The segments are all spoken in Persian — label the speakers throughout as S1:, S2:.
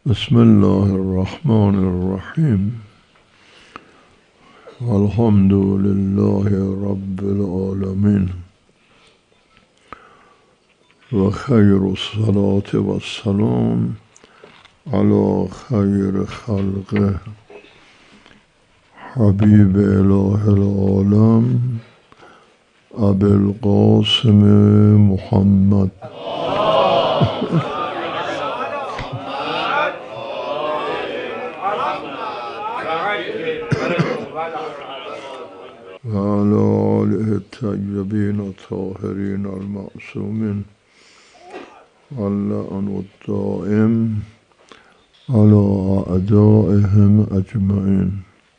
S1: بسم الله الرحمن الرحیم والحمد لله رب العالمین و خیر الصلاة و السلام علی خیر خلقه حبیب اله العالم ابی القاسم محمد و علی آله الطیبین الطاهرین المعصومین واللعن الدائم علی اعدائهم اجمعین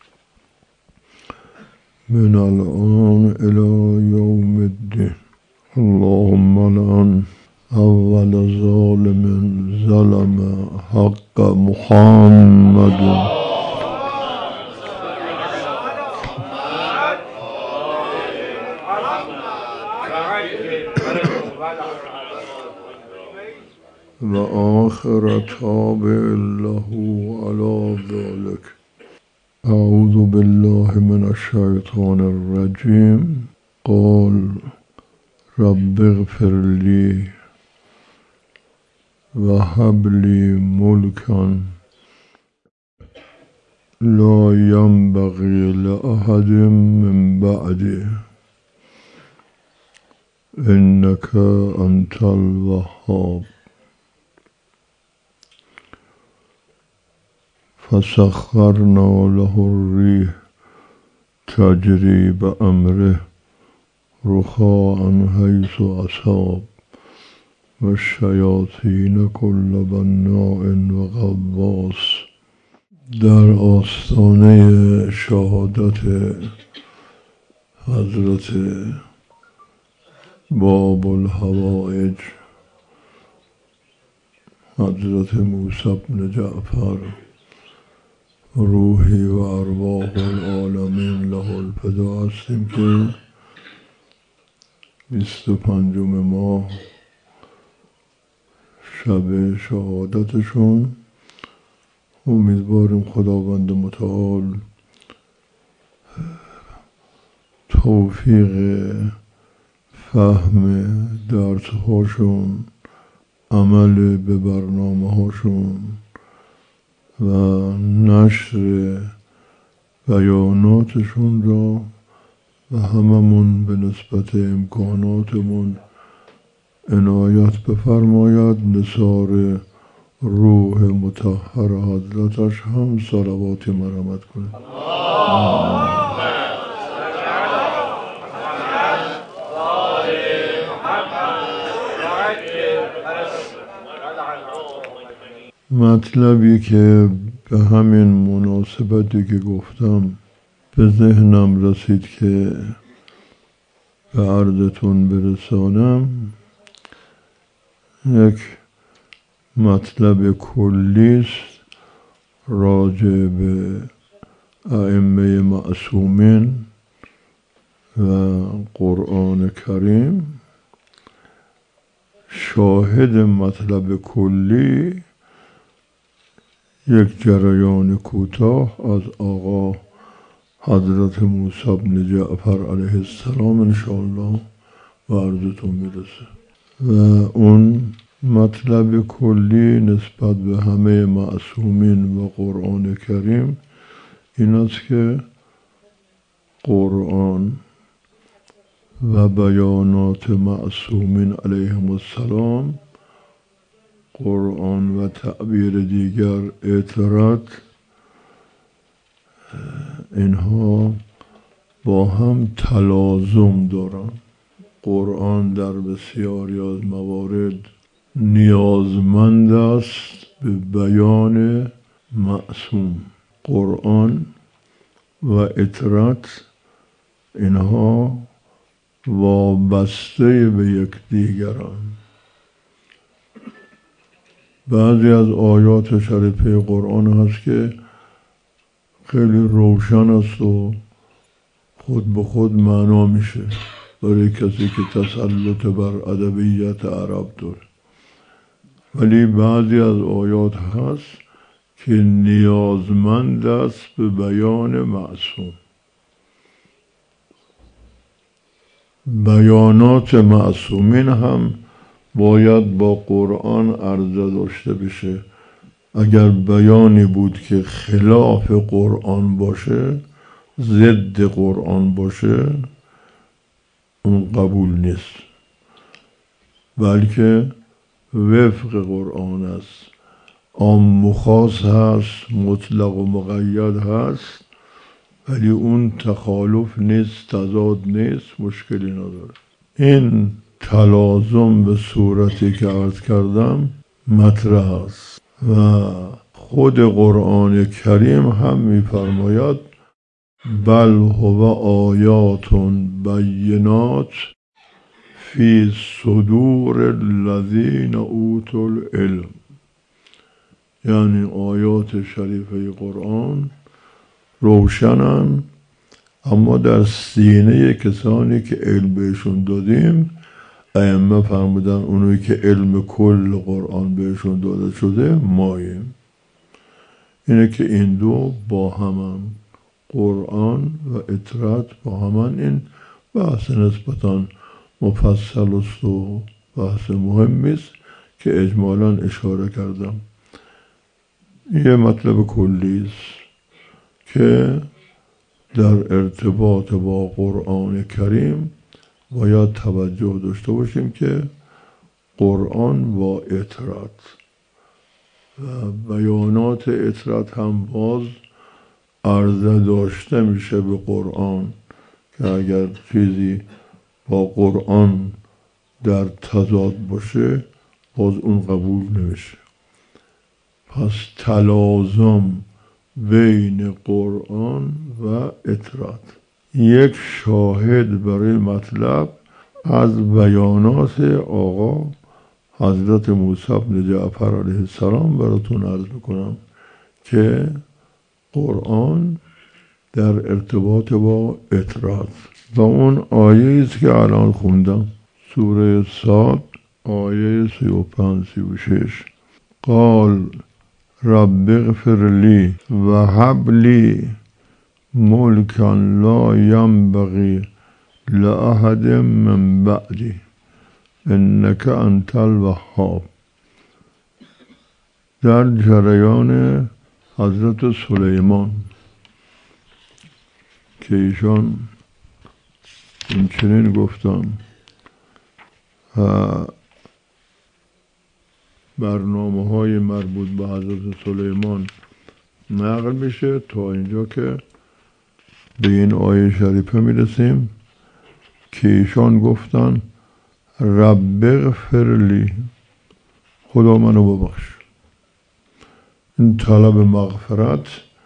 S1: من الآن الى یوم الدین. اللهم لعن اول ظالم ظلم حق محمد و آخر تابع له على ذلك. اعوذ بالله من الشیطان الرجیم. قال رب اغفر لی و هب لی ملکا لا ينبغي لأحد من بعدی انك انت الوهاب. فسخرنا له الريح تجري بأمره رخاء حيث أصاب والشياطين كل بناء وغواص. در آستانه شهادت حضرت باب الحوائج حضرت موسی بن جعفر روحی و ارواح العالمین له الفدا هستیم که 25 ماه شب شهادتشون. امیدواریم خداوند متعال توفیق فهم درس هاشون، عمل به برنامه هاشون و نشر بیاناتشون را و هممون به نسبت امکاناتمون عنایت بفرماید. نثار روح مطهر حضرتش هم صلوات مرحمت کنید. مطلبی که به همین مناسبتی که گفتم به ذهنم رسید که به عرضتون برسانم، یک مطلب کلی است راجع به ائمه معصومین و قرآن کریم. شاهد مطلب کلی یک جریان کوتاه از آقا حضرت موسی بن جعفر علیه السلام انشاءالله و عرضتون میرسه و اون مطلب کلی نسبت به همه معصومین و قرآن کریم این است که قرآن و بیانات معصومین علیهم السلام، قرآن و تعبیر دیگر اطرات، اینها با هم تلازم دارن. قرآن در بسیاری از موارد نیازمند است به بیان معصوم. قرآن و اطرات اینها وابسته به یکدیگرند. بعضی از آیات شریفه قرآن هست که خیلی روشن است و خود به خود معنا میشه برای کسی که تسلط بر ادبیات عرب داره. ولی بعضی از آیات هست که نیازمند است به بیان معصوم. بیانات معصومین هم باید با قرآن عرضه داشته بشه. اگر بیانی بود که خلاف قرآن باشه، ضد قرآن باشه، اون قبول نیست، بلکه وفق قرآن است. عام و خاص هست، مطلق و مقید هست، ولی اون تخالف نیست، تضاد نیست، مشکلی نداره. این تلازم به صورتی که عرض کردم مطرح است و خود قرآن کریم هم می‌فرماید بل هو آیات بینات فی صدور الذین اوتوا العلم. یعنی آیات شریفه قرآن روشنن، اما در سینه کسانی که علم بهشون دادیم. ائمه فرمودن اونایی که علم کل قرآن بهشون داده شده ماییم. اینه که این دو با همن، قرآن و اطاعت با همن. این بحث نسبتاً مفصل است و بحث مهمی است که اجمالاً اشاره کردم. یه مطلب کلی است که در ارتباط با قرآن کریم باید توجه داشته باشیم که قرآن با اطاعت و بیانات اطاعت هم باز عرضه داشته میشه به قرآن، که اگر چیزی با قرآن در تضاد باشه باز اون قبول نمیشه. پس تلازم بین قرآن و اطاعت. یک شاهد برای مطلب از بیانات آقا حضرت موسی بن جعفر علیه السلام براتون عرض میکنم که قرآن در ارتباط با اطاعت و اون آیه است که الان خوندم، سوره صاد آیه 35-36. قال رب اغفر لی و هب لی ملکا لا ینبغی لأحد من بعدی انک انت الوهاب. در جریان حضرت سلیمان که ایشان این چنین گفتن، برنامه های مربوط به حضرت سلیمان نقل میشه تا اینجا که به این آیه شریفه میرسیم که ایشان گفتن رب اغفر لی، خدا منو ببخش. این طلب مغفرت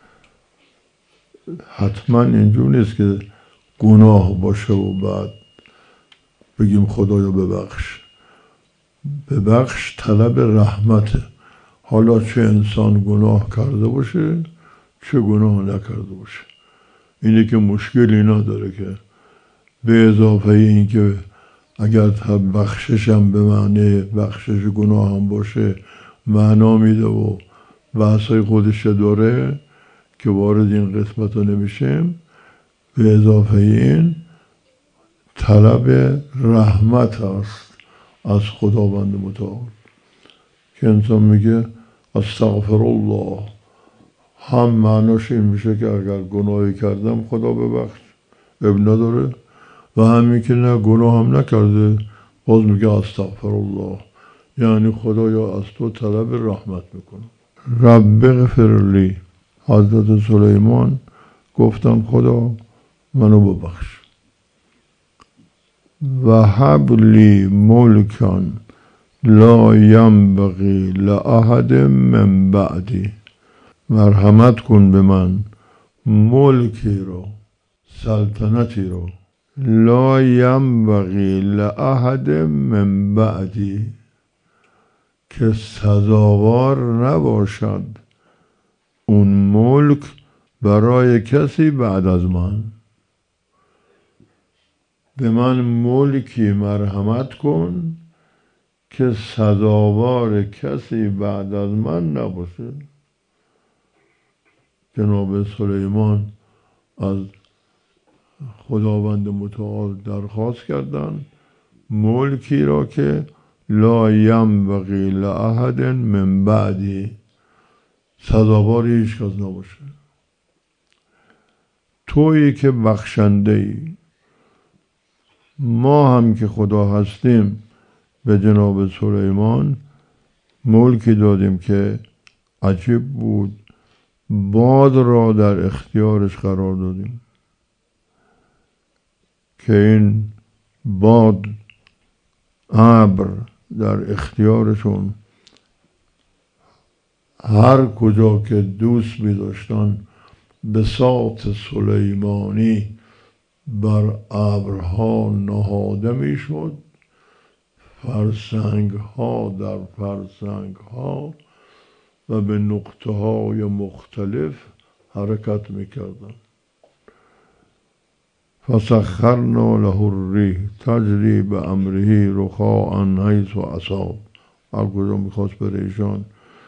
S1: حتما اینجور نیست که گناه باشه و بعد بگیم خدایا ببخش. ببخش طلب رحمته، حالا چه انسان گناه کرده باشه چه گناه نکرده باشه. اینه که مشکلی نداره که به اضافه این که اگر بخششم به معنی بخشش گناه هم باشه معنا میده و بحثای خودش داره که وارد این قسمت رو نمیشیم. به اضافه این طلب رحمت است از خداوند متعال که انسان میگه استغفر الله، هم معناش این میشه که اگر گناهی کردم خدا ببخش، اب نداره، و همین که نه گناه هم نکرده باز میگه استغفر الله، یعنی خدایا از تو طلب رحمت میکنم. رب اغفر لی، حضرت سلیمان گفتن خدا منو ببخش. و هب لی ملکا لا ینبغی لأحد من بعدی، مرحمت کن به من ملکی رو، سلطنتی رو، لا ینبغی لأحد من بعدی، که سزاوار نباشد اون ملک برای کسی بعد از من. به من ملکی مرحمت کن که سزاوار کسی بعد از من نباشه. جناب سلیمان از خداوند متعال درخواست کردند ملکی را که لا ینبغی لأحد من بعدی، سزاوار هیچ کس نباشه. تویی که بخشنده ای، ما هم که خدا هستیم به جناب سلیمان ملکی دادیم که عجیب بود، باد را در اختیارش قرار دادیم که این باد ابر در اختیارشون هر کجا که دوست می داشتن بساط سلیمانی بر ابرها نهاده می شد، فرسنگ ها در فرسنگ ها و به نقطه های مختلف حرکت می کردن. فسخرنا له الریح تجری بامره رخاء حیث اصاب، هر کجا میخواست بره ایشان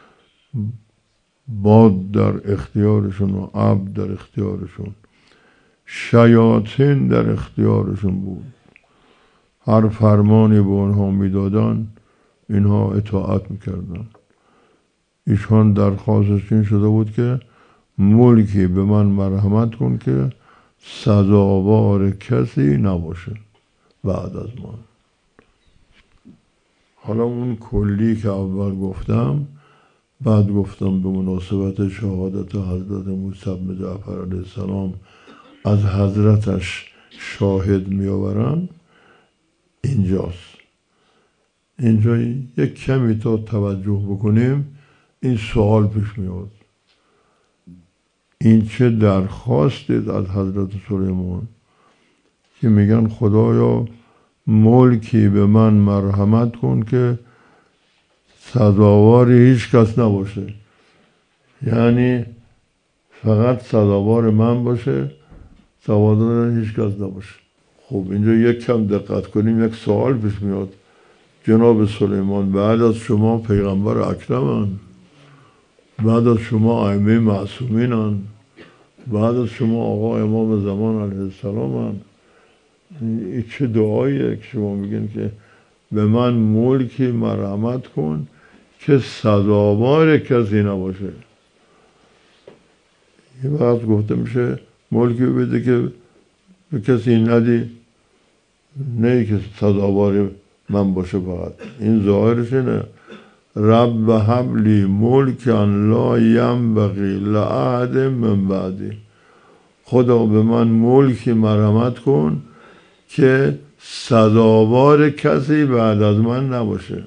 S1: باد در اختیارشون و ابر در اختیارشون، شیاطین در اختیارشون بود، هر فرمانی به اونها میدادن اینها اطاعت میکردن. ایشان درخواستش این شده بود که ملکی به من مرحمت کن که سزاوار کسی نباشه بعد از من. حالا اون کلی که اول گفتم، بعد گفتم به مناسبت شهادت حضرت موسی بن جعفر علیه السلام از حضرتش شاهد می آورن، اینجاست. اینجا یک کمی تا توجه بکنیم این سوال پیش میاد، این چه درخواستید از حضرت سلیمان که میگن خدایا ملکی به من مرحمت کن که سزاوار هیچ کس نباشه، یعنی فقط سزاوار من باشه، سزاوار هیچ کس نباشه. خب اینجا یک کم دقت کنیم، یک سوال پیش میاد، جناب سلیمان بعد از شما پیغمبر اکرمن، بعد از شما ائمه معصومینن، بعد از شما آقا امام زمان علیه السلام، این چه دعاییه که شما میگین که به من ملکی مرحمت کن که سزاوار کسی نباشه؟ یه وقت گفته میشه ملکی بده که به کسی ندی، نه که سزاوار من باشه فقط. این ظاهرش اینه رب هب لی ملکا لا ینبغی لأحد من بعدی، خدا به من ملکی مرحمت کن که سزاوار کسی بعد از من نباشه،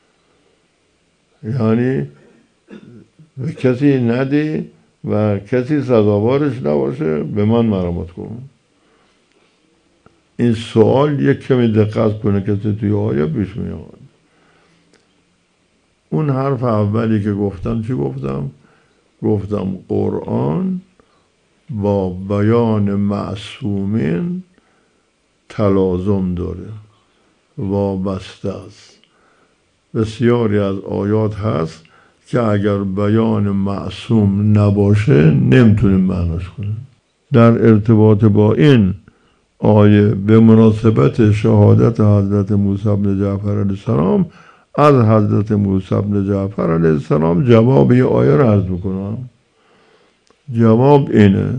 S1: یعنی به کسی ندی و کسی سزاوارش نباشه، به من مرحمت کن. این سوال یک کمی دقت کنه که توی آیه پیش میاد. اون حرف اولی که گفتم چی گفتم؟ گفتم قرآن با بیان معصومین تلازم داره، وابسته است. بسیاری از آیات هست که اگر بیان معصوم نباشه نمیتونیم معناش کنیم. در ارتباط با این آیه به مناسبت شهادت حضرت موسی بن جعفر علیه السلام از حضرت موسی بن جعفر علیه السلام جواب این آیه را عرض میکنم. جواب اینه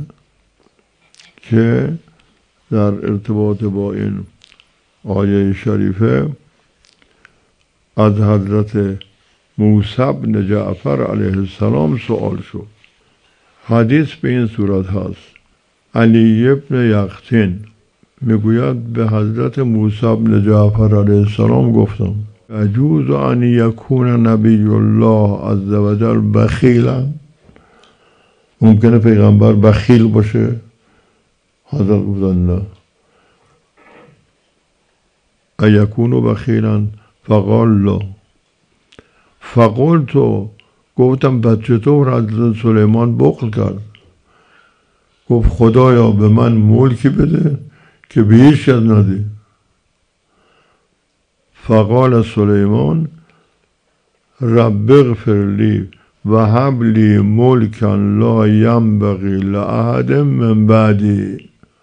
S1: که در ارتباط با این آیه شریفه از حضرت موسی بن جعفر علیه السلام سوال شد. حدیث به این صورت هست، علی ابن یقطین میگوید به حضرت موسی بن جعفر علیه السلام گفتم یجوز ان یکون نبی الله عز وجل بخیلا، ممکنه پیغمبر بخیل باشه؟ حضرت گفتن نه. ایکونو بخیلا؟ فقال لا. فقلت، گفتم پس چطور حضرت سلیمان بخل کرد؟ گفت خدایا به من ملکی بده که به هیچ کس ندی. فقال سلیمان رب اغفر لی و هب لی ملکا لا ینبغی لاحد من بعدی.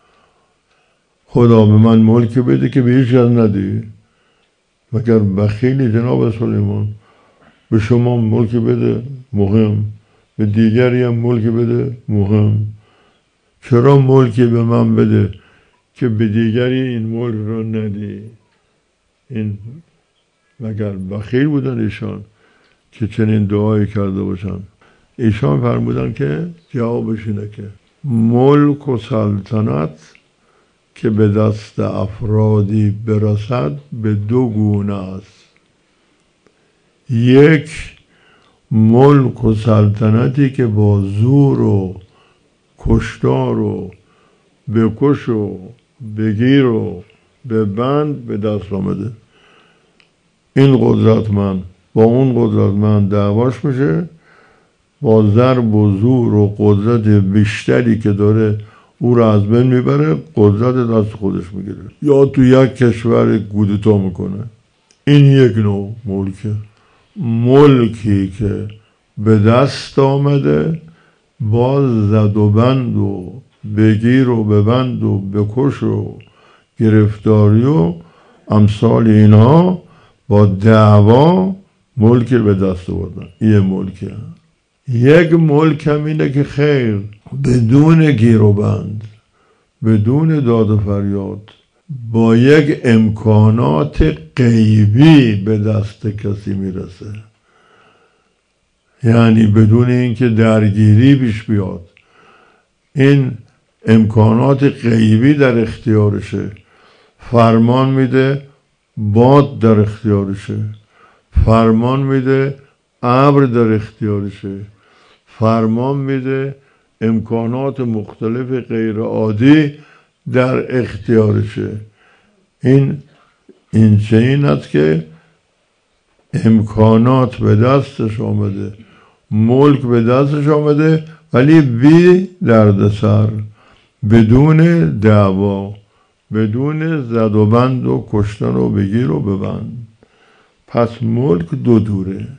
S1: خدا به من ملک بده که به هیچ کس ندی. مگر بخیلی جناب سلیمان؟ به شما ملک بده مهم، به دیگری هم ملک بده مهم. چرا ملکی به من بده که به دیگری این ملک رو ندی؟ این مگر بخیل بودن ایشان که چنین دعایی کرده باشن؟ ایشان فرمودن که جوابش اینه که ملک و سلطنت که به دست افرادی برسد به دو گونه است. یک، ملک و سلطنتی که با زور و کشتار و بکش و بگیر و ببند به دست آمده. این قدرتمند با اون قدرتمند دعواش میشه، با ضرب و زور و قدرت بیشتری که داره او را از بین میبره، قدرت دست خودش میگیره یا تو یک کشور کودتا میکنه. این یک نوع ملکه. ملکی که به دست آمده با زد و بند و بگیر و ببند و بکش و گرفتاری و امثال اینها با دعوا ملک به دست آوردن. یه ملکه. یک ملک هم اینه که خیر بدون گیر و بند، بدون داد و فریاد، با یک امکانات غیبی به دست کسی میرسه. یعنی بدون اینکه درگیری پیش بیاد، این امکانات غیبی در اختیارشه. فرمان میده باد در اختیارشه، فرمان میده ابر در اختیارشه، فرمان میده امکانات مختلف غیر عادی در اختیارشه. این چنین است که امکانات به دستش آمده، ملک به دستش آمده، ولی بی دردسر، بدون دعوا، بدون زد و بند و کشتن و بگیر و ببند. پس ملک دو دوره.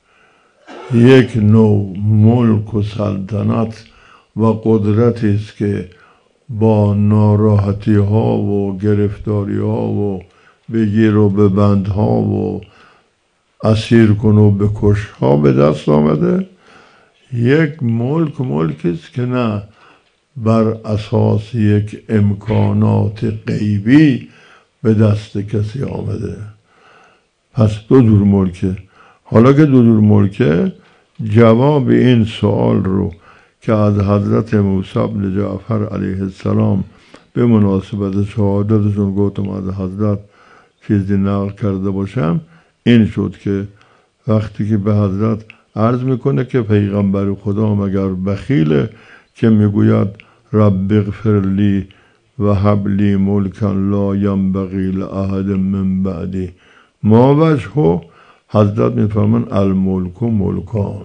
S1: یک نوع ملک و سلطنت و قدرتی است که با ناراحتی ها و گرفتاری ها و بگیر و ببند ها و اسیر کن و بکش ها به دست آمده. یک ملکی است که نه، بر اساس یک امکانات غیبی به دست کسی آمده. پس دو دور ملکه. حالا که دو دور ملکه، جواب این سوال رو که از حضرت موسی بن جعفر علیه السلام به مناسبت شهادتشون گفتم از حضرت چیزی نقل کرده باشم، این شد که وقتی که به حضرت عرض میکنه که پیغمبر خدا مگر بخیله که میگوید رب اغفر لی و هب لی ملکا لا ینبغی لاحد من بعدی ما وجهه؟ حضرت میفرمان الملک ملکان،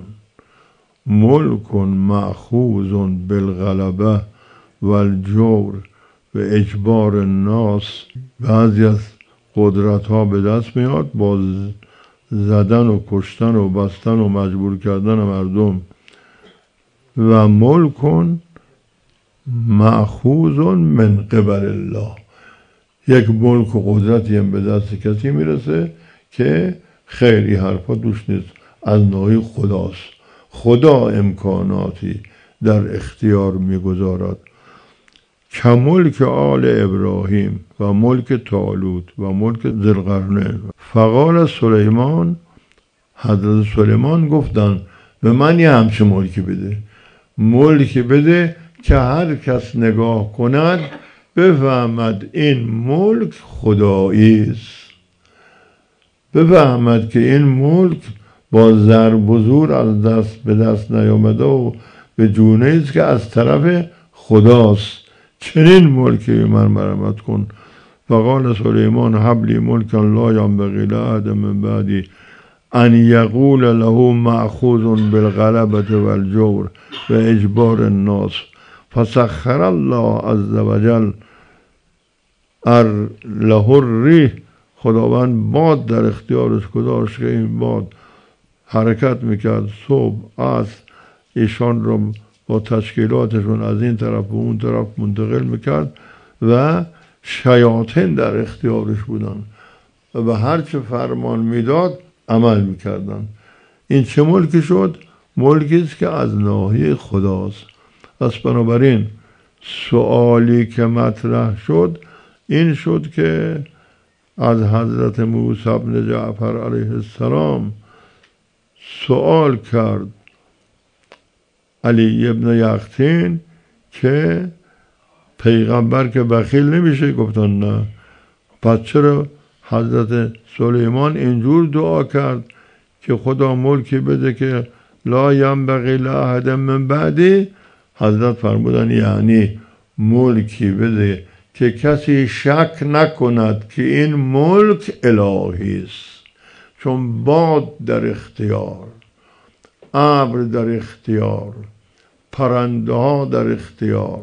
S1: ملک مأخوذ بالغلبه و الجور و اجبار الناس. بعضی از قدرت ها به دست میاد با زدن و کشتن و بستن و مجبور کردن مردم. و ملک مأخوذ من قبل الله، یک ملک و قدرتی هم به دست کسی میرسه که خیلی حرفا دوش نیست، از نوعی خداست. خدا امکاناتی در اختیار میگذارد. که ملک آل ابراهیم و ملک طالوت و ملک ذوالقرنین. فقال سلیمان، حضرت سلیمان گفتن به من یه همچه ملکی بده، ملکی بده که هر کس نگاه کند بفهمد این ملک خدایی است، بفهمد که این ملک با ضرب و زور از دست به دست نیامده و به جونه است که از طرف خداست. چنین ملکی من مرحمت کن. فقال سلیمان هب لی ملکا لا ینبغی لاحد من بعدی ان یقول له مأخوذ بالغلبة والجور و اجبار الناس. فسخر الله عز وجل له الریح، خداوند باد در اختیارش گذاشت که این باد حرکت میکرد صبح عصر ایشان رو با تشکیلاتشون از این طرف و اون طرف منتقل میکرد و شیاطین در اختیارش بودن و هر چه فرمان میداد عمل میکردن. این چه ملکی شد؟ ملکی است که از ناحیه خداست. پس بنابراین سوالی که مطرح شد این شد که از حضرت موسی بن جعفر علیه السلام سوال کرد علی ابن یقطین که پیغمبر که بخیل نمیشه؟ گفتن نه. پس چرا حضرت سلیمان اینجور دعا کرد که خدا ملکی بده که لا ینبغی لاحد من بعدی؟ حضرت فرمودن یعنی ملکی بده که کسی شک نکند که این ملک الهی است، چون باد در اختیار، ابر در اختیار، پرنده ها در اختیار،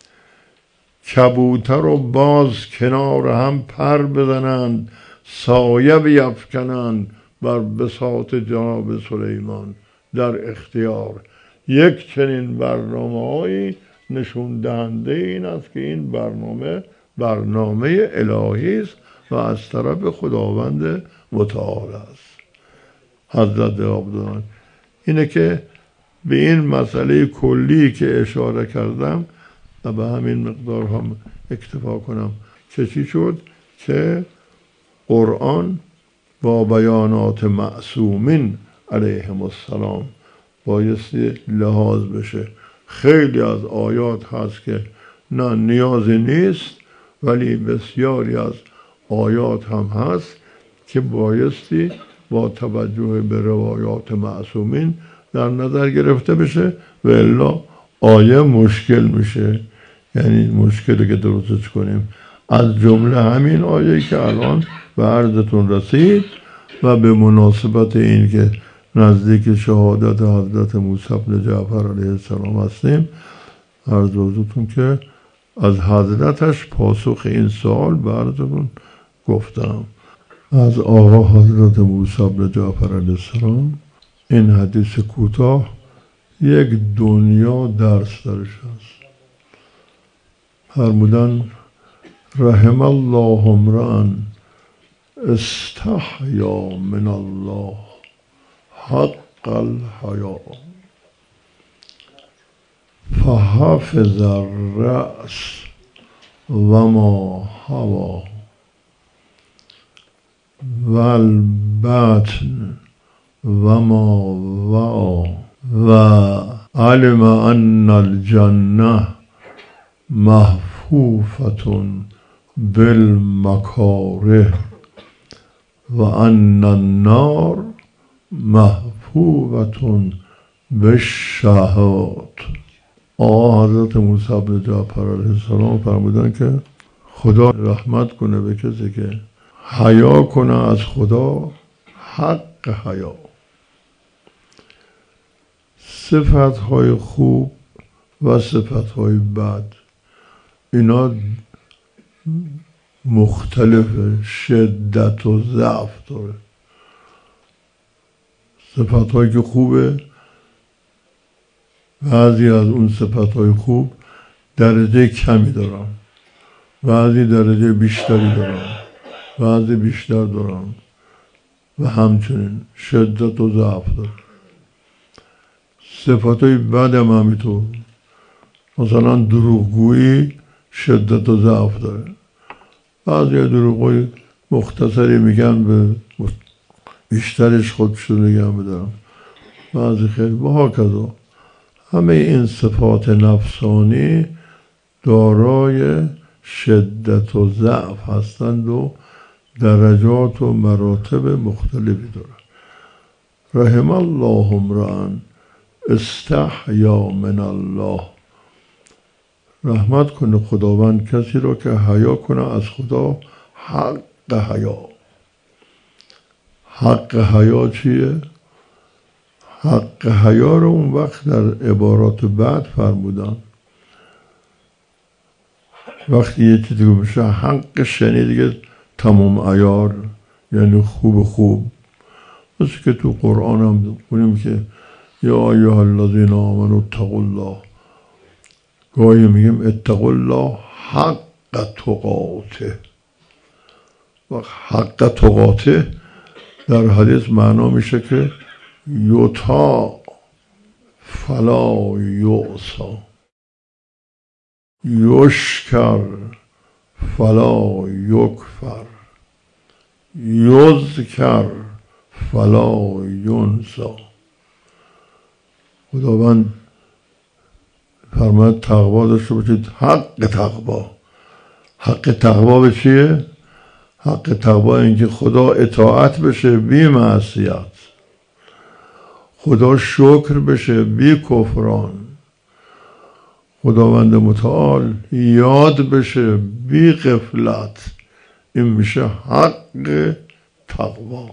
S1: کبوتر و باز کنار هم پر بزنند، سایه بیفکنند بر بساط جناب سلیمان، در اختیار. یک چنین برنامه‌ای نشون دهنده این است که این برنامه الهی است و از طرف خداوند متعال است. حضرت جواب دادن. اینه که به این مسئله کلی که اشاره کردم و به همین مقدار هم اکتفا کنم که چی شد؟ که قرآن با بیانات معصومین علیهم السلام بایستی لحاظ بشه. خیلی از آیات هست که نه نیازی نیست، ولی بسیاری از آیات هم هست که بایستی با توجه به روایات معصومین در نظر گرفته بشه و الا آیه مشکل میشه. یعنی مشکلی که درستش کنیم از جمله همین آیه که الان به عرضتون رسید و به مناسبت این که نزدیک شهادت حضرت موسی بن جعفر علیه السلام هستیم، عرض حضورتون که از حضرتش پاسخ این سوال به عرضتون گفتم. از آقا حضرت موسی بن جعفر علیه السلام این حدیث کوتاه یک دنیا درس درش هست. فرمودن رحم الله امرأ استحیا من الله حق الحیا فحفظ الرأس و ما هوا و البطن و ما وعا و علم ان الجنه محفوفة بالمکاره و ان النار محفوفة بالشهوات. حضرت موسی بن جعفر علیه السلام فرمودن که خدا رحمت کنه به کسی که حیا کنه از خدا حق حیا. صفتهای خوب و صفتهای بد اینا مختلف شدت و ضعف داره. صفتهایی که خوبه، بعضی از اون صفتهای خوب درجه کمی دارن، بعضی درجه بیشتری دارن، بعضی بیشتر دارن و همچنین شدت و ضعف داره. صفتهای بد هم همینطور. مثلا دروغگویی شدت و ضعف داره. بعضی دروغگویی مختصری میگن به بیشترش خودشون نگه بدارن، بعضی خیلی و هاکذا. همه این صفات نفسانی دارای شدت و ضعف هستند و درجات و مراتب مختلفی دارند. رحم الله امرأ استحیا من الله. رحمت کنه خداوند کسی رو که حیا کنه از خدا حق حیا. حق حیا چیه؟ حق حیا رو اون وقت در عبارات بعد فرمودن. وقتی یه چیزی بشه حق شنی دیگه تمام عیار، یعنی خوب. مثل که تو قرآن هم کنیم که یا ایها الذین آمنوا اتقوا الله، گاهی میگیم اتقوا الله حق تقاته. و حق تقاته در حدیث معنا میشه که یطاع فلا یعصی، یشکر فلا یکفر، یذکر فلا ینسا. خداوند فرماید تقوا داشته باشید، حق تقوا. حق تقوا به چیه؟ حق تقوا اینکه خدا اطاعت بشه بی معصیت، خدا شکر بشه بی کفران، خداوند متعال یاد بشه بی غفلت. این میشه حق تقوا.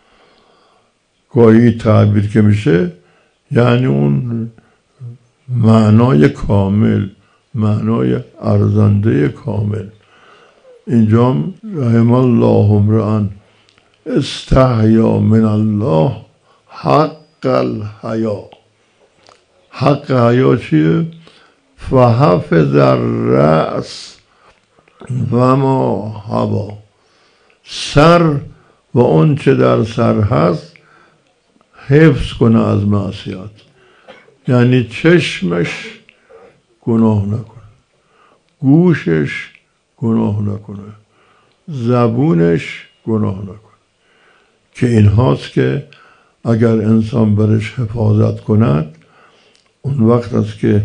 S1: گاهی تعبیر که میشه یعنی اون معنای کامل، معنای ارزنده کامل. اینجا رحم الله امرأ استحیا من الله حق الحیا. حق حیا چیه؟ فحفظ الرأس و ما هوا. سر و اون چه در سر هست حفظ کنه از معصیت، یعنی چشمش گناه نکنه، گوشش گناه نکنه، زبونش گناه نکنه. که این هاست که اگر انسان برش حفاظت کند، اون وقت است که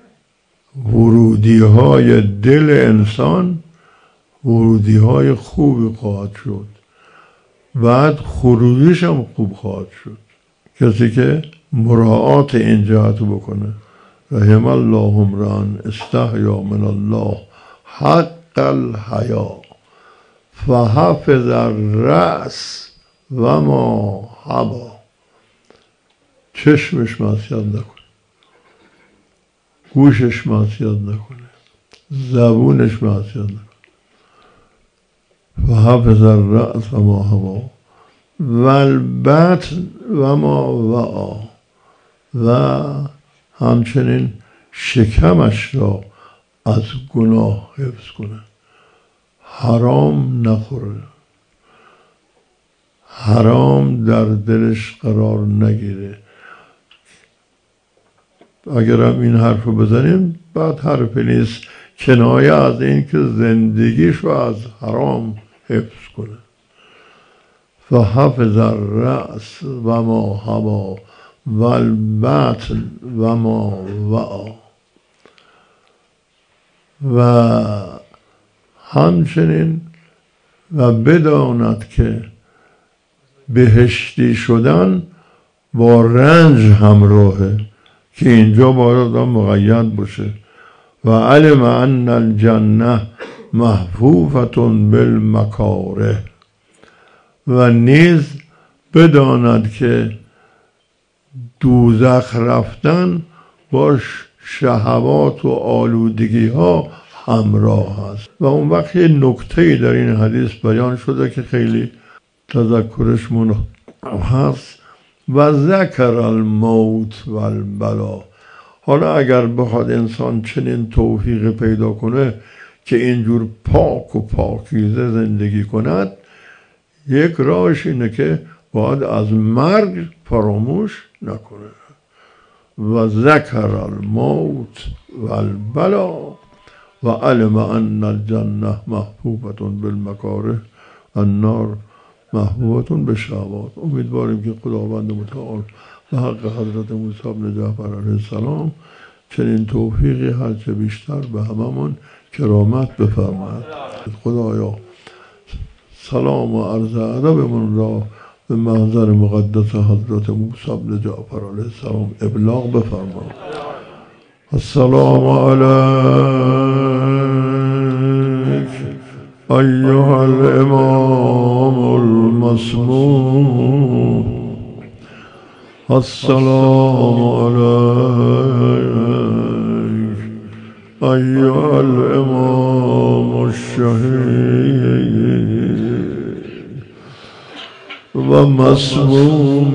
S1: ورودی های دل انسان ورودی های خوبی خواهد شد، بعد خروجیش هم خوب خواهد شد. کسی که مراعات این جهت بکنه. رحم الله امرأ استحیا من الله حق الحیا فحفظ الرأس و ما هوا. چشمش معصیت نکنه، گوشش معصیت نکنه، زبونش معصیت نکنه. فحفظ الرأس و ما هوا و البطن و ما وعا، و همچنین شکمش را از گناه حفظ کنه، حرام نخوره، حرام در دلش قرار نگیره. اگر هم این حرف رو بزنیم بعد حرف نیست، کنایه از این که زندگیش رو از حرام حفظ کنه. فحفظ الرأس و ما هوا و البطن و ما وعا. و همچنین و بداند که بهشتی شدن با رنج همراهه، که اینجا باید آدم مقید باشه. و علم ان الجنه محفوفة بالمکاره، و نیز بداند که دوزخ رفتن با شهوات و آلودگی ها همراه است. و اون وقت یه نکته‌ای در این حدیث بیان شده که خیلی تذکرش مناسب هست. و ذکر الموت و البلا. حالا اگر بخواد انسان چنین توفیق پیدا کنه که اینجور پاک و پاکیزه زندگی کند، یک راهش اینه که باید از مرگ فراموش نکنه. و ذکر الموت و البلا و علم ان الجنه محفوفة بالمکاره النار محبوبة بالشهوات. امیدواریم که خداوند متعال به حق حضرت موسی بن جعفر علیه السلام چنین توفیقی هرچه بیشتر به هممون کرامت بفرماید. خدایا سلام و عرض ادبمون را به محضر مقدس حضرت موسی بن جعفر علیه السلام ابلاغ بفرما. السلام علیک ایها الامام المسموع. السلام علیک ایها الامام الشهید. و و مسموم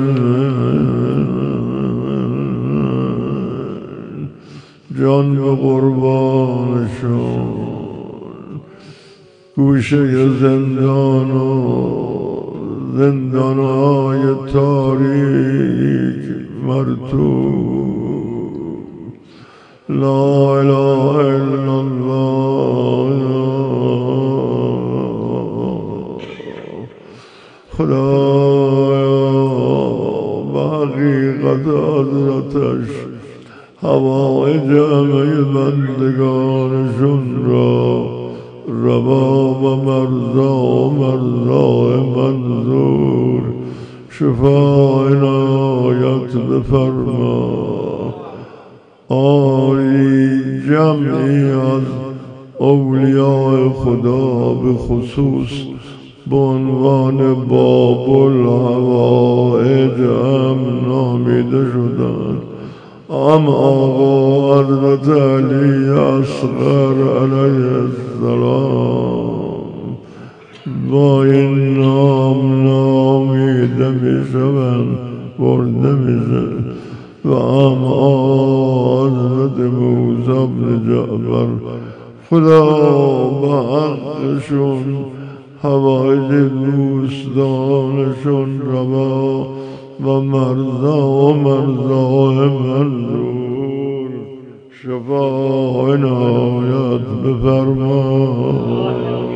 S1: جان به قربانشون گوشه زندانهای تاریک مرطوب لا اله الا الله خدایا به حقیقت حضرتش حوائج همه بندگانشون را روا و مرضا منظور شفا عنایت بفرما آری جمعی از اولیاء خدا به خصوص به عنوان باب الحوائج هم نامیده شدند هم آقا حضرت علی اصغر علیه السلام با این نام نامیده می شوند برده می شوند و هم حضرت موسی بن جعفر خدا به حقشون حوائج دوستانشون روا و مرضا منظور شفا عنایت بفرما